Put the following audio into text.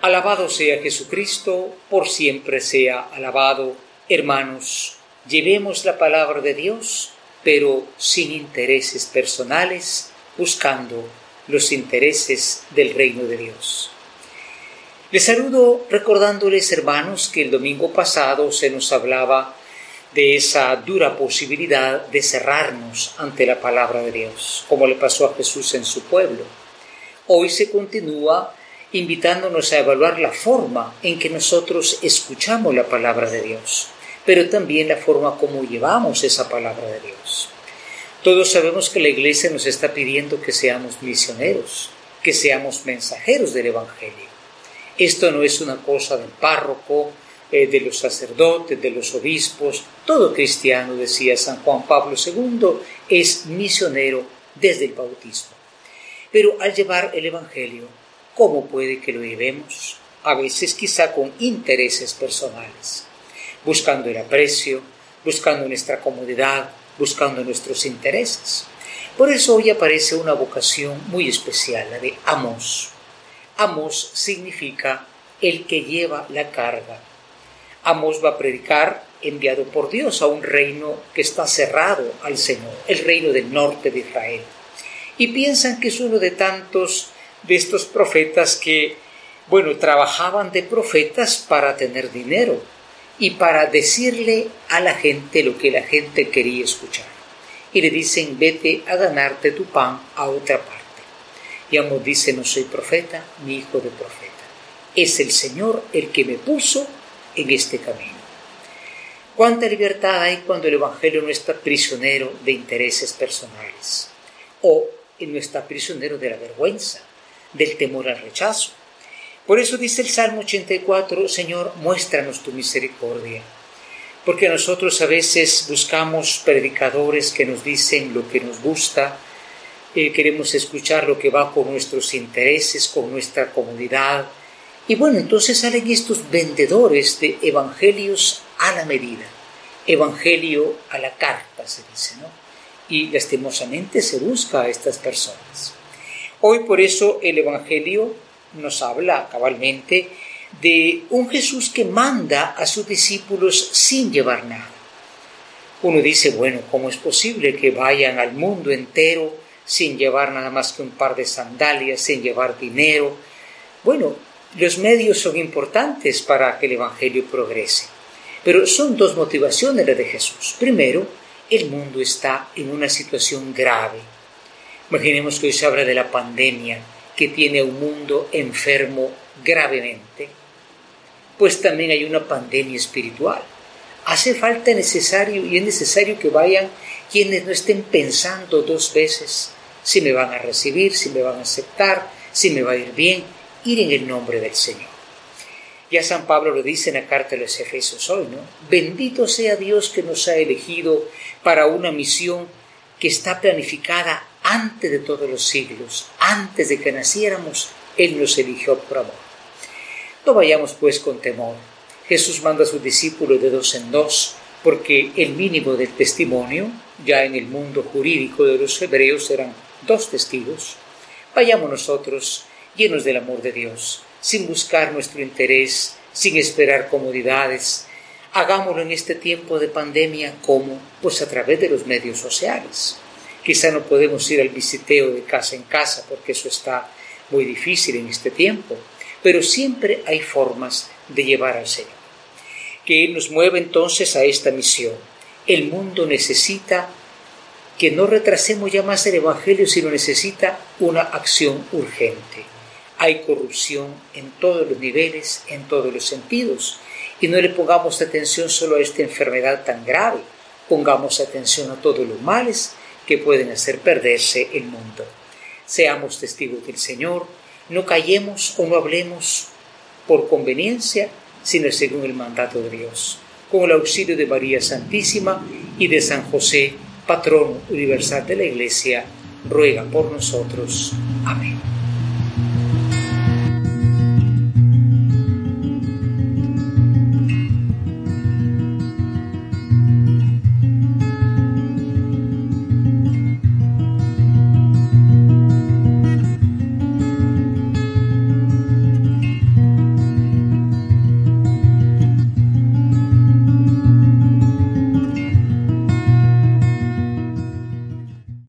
Alabado sea Jesucristo, por siempre sea alabado. Hermanos, llevemos la palabra de Dios, pero sin intereses personales, buscando los intereses del reino de Dios. Les saludo recordándoles, hermanos, que el domingo pasado se nos hablaba de esa dura posibilidad de cerrarnos ante la palabra de Dios, como le pasó a Jesús en su pueblo. Hoy se continúa invitándonos a evaluar la forma en que nosotros escuchamos la palabra de Dios, pero también la forma como llevamos esa palabra de Dios. Todos sabemos que la Iglesia nos está pidiendo que seamos misioneros, que seamos mensajeros del Evangelio. Esto no es una cosa del párroco, de los sacerdotes, de los obispos. Todo cristiano, decía San Juan Pablo II, es misionero desde el bautismo. Pero al llevar el Evangelio, ¿cómo puede que lo llevemos? A veces quizá con intereses personales, buscando el aprecio, buscando nuestra comodidad, buscando nuestros intereses. Por eso hoy aparece una vocación muy especial, la de Amos. Amos significa el que lleva la carga. Amos va a predicar enviado por Dios a un reino que está cerrado al Señor, el reino del norte de Israel. Y piensan que es uno de tantos de estos profetas que, trabajaban de profetas para tener dinero y para decirle a la gente lo que la gente quería escuchar. Y le dicen, vete a ganarte tu pan a otra parte. Y Amos dice, no soy profeta ni hijo de profeta. Es el Señor el que me puso en este camino. ¿Cuánta libertad hay cuando el Evangelio no está prisionero de intereses personales? O no está prisionero de la vergüenza, del temor al rechazo. Por eso dice el Salmo 84, Señor, muéstranos tu misericordia. Porque nosotros a veces buscamos predicadores que nos dicen lo que nos gusta, queremos escuchar lo que va con nuestros intereses, con nuestra comodidad. Y entonces salen estos vendedores de evangelios a la medida, evangelio a la carta se dice, ¿no? Y lastimosamente se busca a estas personas. Hoy por eso el Evangelio nos habla cabalmente de un Jesús que manda a sus discípulos sin llevar nada. Uno dice, ¿cómo es posible que vayan al mundo entero sin llevar nada más que un par de sandalias, sin llevar dinero? Los medios son importantes para que el Evangelio progrese, pero son dos motivaciones las de Jesús. Primero, el mundo está en una situación grave. Imaginemos que hoy se habla de la pandemia que tiene un mundo enfermo gravemente. Pues también hay una pandemia espiritual. Hace falta es necesario que vayan quienes no estén pensando dos veces si me van a recibir, si me van a aceptar, si me va a ir bien, ir en el nombre del Señor. Ya San Pablo lo dice en la carta de los Efesios hoy, ¿no? Bendito sea Dios que nos ha elegido para una misión que está planificada antes de todos los siglos. Antes de que naciéramos, Él nos eligió por amor. No vayamos pues con temor. Jesús manda a sus discípulos de dos en dos, porque el mínimo del testimonio, ya en el mundo jurídico de los hebreos, eran 2 testigos. Vayamos nosotros llenos del amor de Dios, sin buscar nuestro interés, sin esperar comodidades. Hagámoslo en este tiempo de pandemia, ¿cómo? Pues a través de los medios sociales. Quizá no podemos ir al visiteo de casa en casa, porque eso está muy difícil en este tiempo, pero siempre hay formas de llevar al Señor. Que Él nos mueva entonces a esta misión. El mundo necesita que no retrasemos ya más el Evangelio, sino necesita una acción urgente. Hay corrupción en todos los niveles, en todos los sentidos, y no le pongamos atención solo a esta enfermedad tan grave, pongamos atención a todos los males que pueden hacer perderse el mundo. Seamos testigos del Señor, no callemos o no hablemos por conveniencia, sino según el mandato de Dios. Con el auxilio de María Santísima y de San José, patrono universal de la Iglesia, ruega por nosotros. Amén.